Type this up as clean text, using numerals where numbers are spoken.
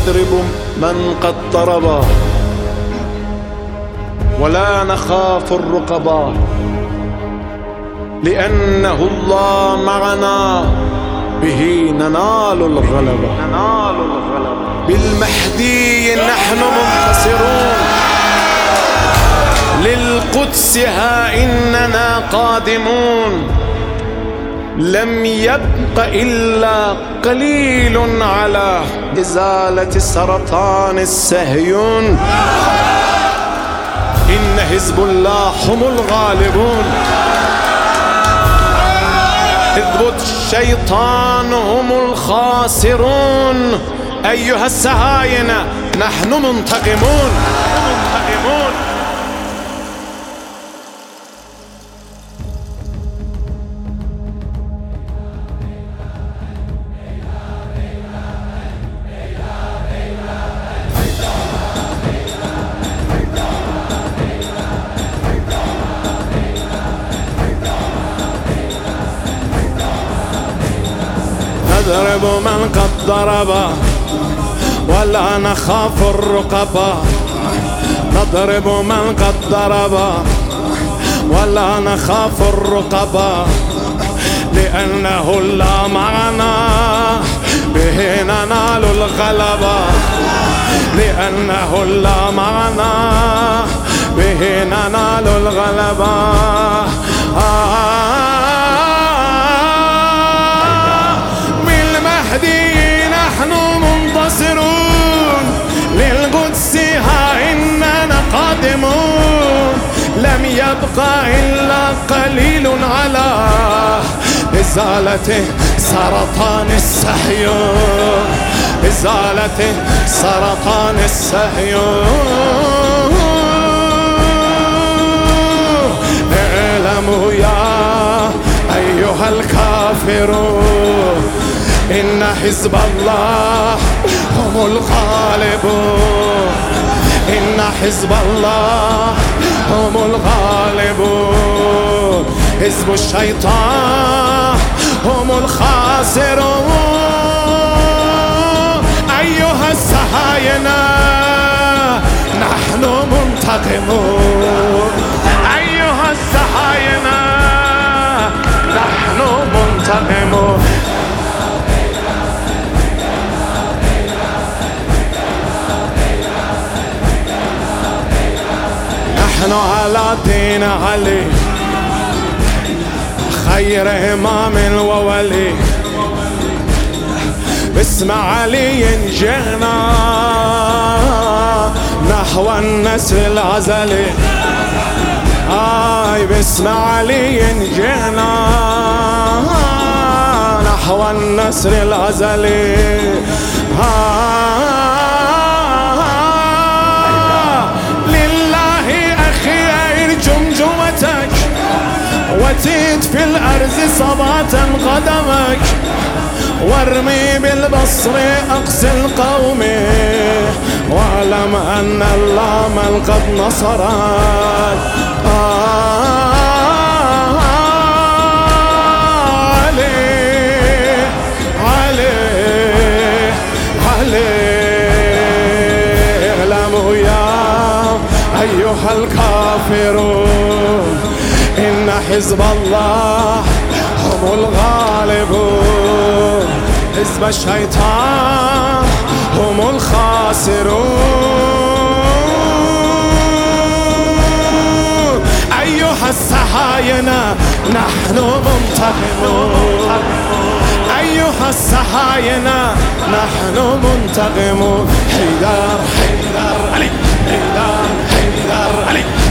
نضرب من قد ضربا ولا نخاف الرقبا، لأنه الله معنا به ننال الغلبة. بالمهدي نحن منتصرون، للقدس ها إننا قادمون. لم يبق إلا قليل على إزالة سرطان الصهيون. إن حزب الله هم الغالبون، حزب الشيطان هم الخاسرون. أيها الصهاينة نحن منتقمون. نضرب من قد ضرب ولا نخاف الرقبا، نضرب من قد ضرب ولا نخاف الرقبا، لأنه الله معنا به ننال الغلبة، لأنه الله معنا به ننال الغلبة. نحن منتصرون، للقدس ها إننا قادمون. لم يبقى إلا قليل على إزالة سرطان الصهيون، إزالة سرطان الصهيون. اعلموا يا أيها الكافرون إن حزب الله هم الغالبون، إن حزب الله هم الغالبون. حزب الشيطان هم الخاسرون. أيها الصهاينة نحن منتقمون، أيها الصهاينة نحن منتقمون. نحن على دين علي خير إمام وولي، باسم علي جئنا نحو النسر الأزلي. باسم علي جئنا نحو النسر الأزلي. وتيت في الأرض صبات قدمك، وارمي بالبصر أقصى القوم، واعلم أن الله من قد نصرك. عليه عليه عليه. اعلموا يا أيها الكافرون إن حزب الله هم الغالبون، حزب الشيطان هم الخاسرون. أيها الصهاينة نحن منتقمون، أيها الصهاينة نحن منتقمون. حيدر حيدر علي، حيدر حيدر علي.